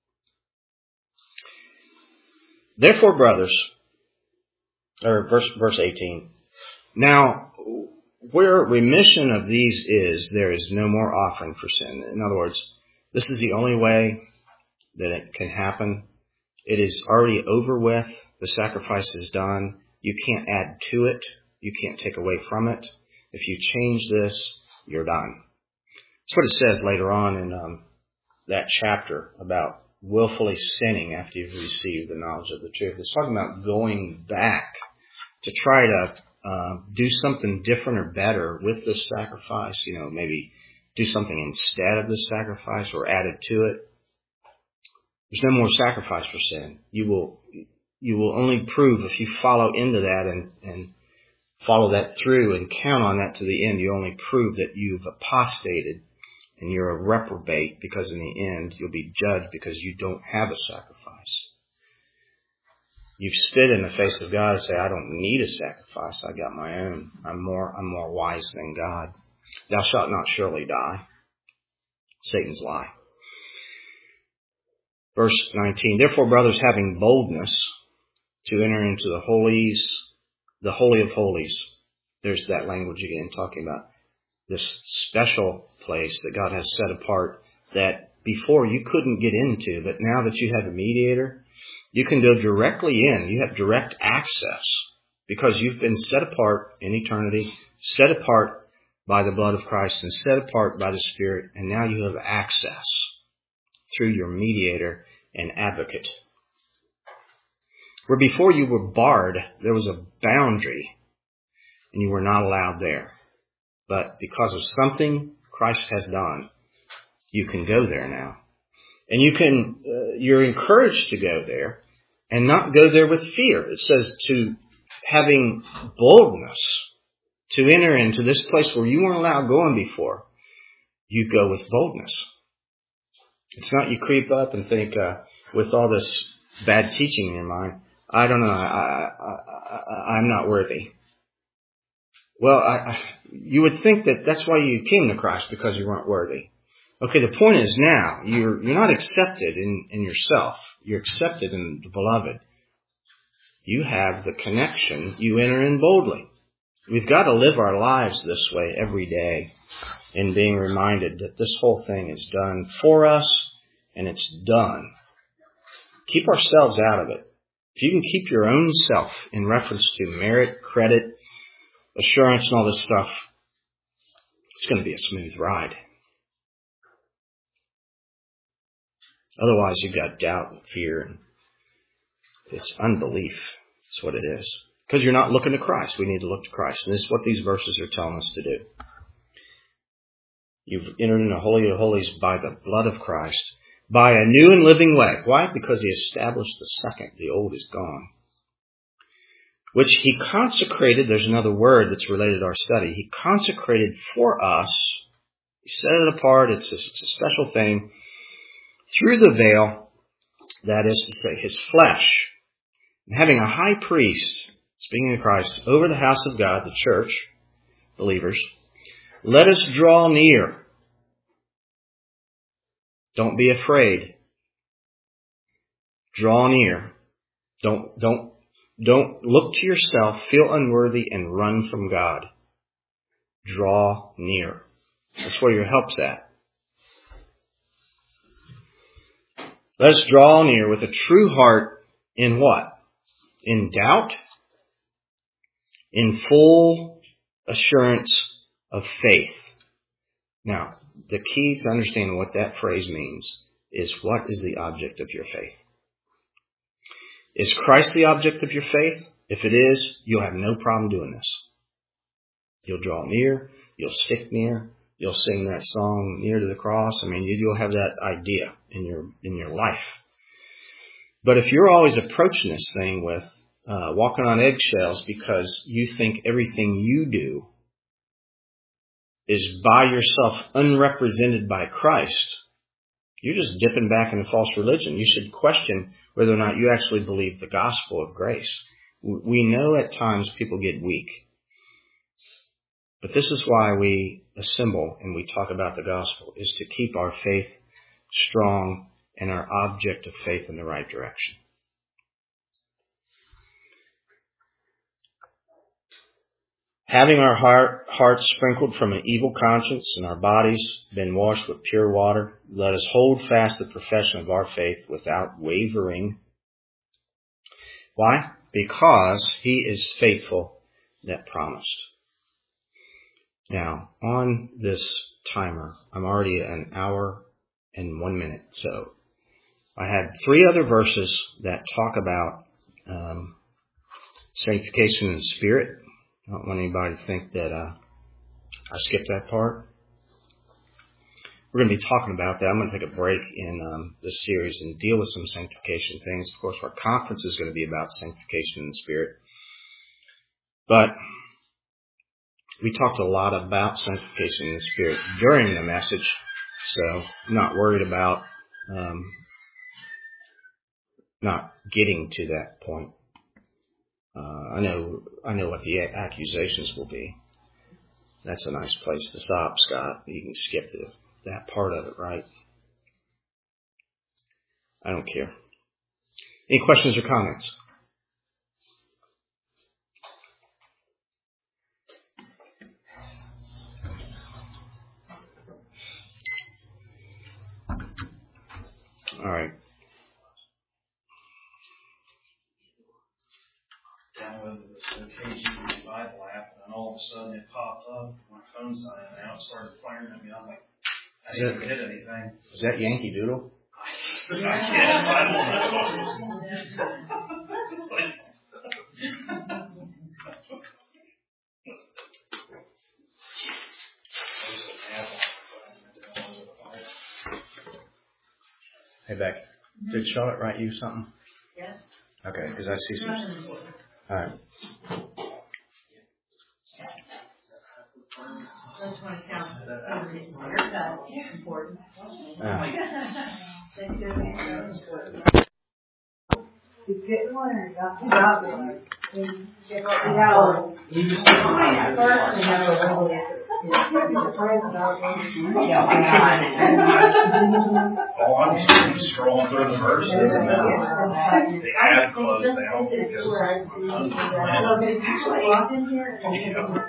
Therefore, brothers, or verse 18, now where remission of these is, there is no more offering for sin. In other words, this is the only way that it can happen. It is already over with. The sacrifice is done. You can't add to it. You can't take away from it. If you change this, you're done. That's what it says later on in that chapter about willfully sinning after you've received the knowledge of the truth. It's talking about going back to try to do something different or better with this sacrifice. Maybe do something instead of the sacrifice or add it to it. There's no more sacrifice for sin. You will only prove, if you follow into that and follow that through and count on that to the end, you only prove that you've apostated and you're a reprobate, because in the end you'll be judged because you don't have a sacrifice. You've spit in the face of God and say, I don't need a sacrifice. I got my own. I'm more wise than God. Thou shalt not surely die. Satan's lie. Verse 19, therefore, brothers, having boldness to enter into the Holy of Holies. There's that language again, talking about this special place that God has set apart that before you couldn't get into, but now that you have a mediator, you can go directly in. You have direct access because you've been set apart in eternity, set apart by the blood of Christ and set apart by the Spirit, and now you have access through your mediator and advocate. Where before you were barred, there was a boundary and you were not allowed there. But because of something Christ has done, you can go there now. And you're encouraged to go there and not go there with fear. It says to having boldness to enter into this place where you weren't allowed going before. You go with boldness. It's not you creep up and think with all this bad teaching in your mind, I don't know, I'm not worthy. Well, you would think that that's why you came to Christ, because you weren't worthy. Okay, the point is now, you're not accepted in yourself. You're accepted in the beloved. You have the connection. You enter in boldly. We've got to live our lives this way every day in being reminded that this whole thing is done for us and it's done. Keep ourselves out of it. If you can keep your own self in reference to merit, credit, assurance, and all this stuff, it's going to be a smooth ride. Otherwise, you've got doubt and fear, and it's unbelief. That's what it is. Because you're not looking to Christ. We need to look to Christ. And this is what these verses are telling us to do. You've entered into the Holy of Holies by the blood of Christ. by a new and living way. Why? Because he established the second. The old is gone. Which he consecrated. There's another word that's related to our study. He consecrated for us. He set it apart. It's a special thing. Through the veil, that is to say, his flesh. And having a high priest, speaking of Christ, over the house of God, the church, believers, let us draw near. Don't be afraid. Draw near. Don't look to yourself, feel unworthy, and run from God. Draw near. That's where your help's at. Let us draw near with a true heart in what? In doubt? In full assurance of faith. Now, the key to understanding what that phrase means is, what is the object of your faith? Is Christ the object of your faith? If it is, you'll have no problem doing this. You'll draw near, you'll stick near, you'll sing that song, Near to the Cross. I mean, you'll have that idea in your life. But if you're always approaching this thing with walking on eggshells because you think everything you do is by yourself unrepresented by Christ, you're just dipping back into false religion. You should question whether or not you actually believe the gospel of grace. We know at times people get weak. But this is why we assemble and we talk about the gospel, is to keep our faith strong and our object of faith in the right direction. Having our hearts sprinkled from an evil conscience and our bodies been washed with pure water, let us hold fast the profession of our faith without wavering. Why? Because he is faithful that promised. Now, on this timer, I'm already at 1 hour and 1 minute. So I had 3 other verses that talk about sanctification in the Spirit. I don't want anybody to think that I skipped that part. We're going to be talking about that. I'm going to take a break in this series and deal with some sanctification things. Of course, our conference is going to be about sanctification in the Spirit. But we talked a lot about sanctification in the Spirit during the message, so I'm not worried about not getting to that point. I know what the accusations will be. That's a nice place to stop, Scott. You can skip that part of it, right? I don't care. Any questions or comments? All right. Downloaded this KGB Bible app, and all of a sudden it popped up. My phone's dying now. It started firing at me. I'm like, I didn't hit anything. Is that Yankee Doodle? I guess. I don't know. Hey, Beck. Did Charlotte write you something? Yes. Okay, because I see some. All right. Just want to count everything. Haircut, important. You get one or got it? Oh, I'm just scrolling through the verses, and then the ad closed down because my phone's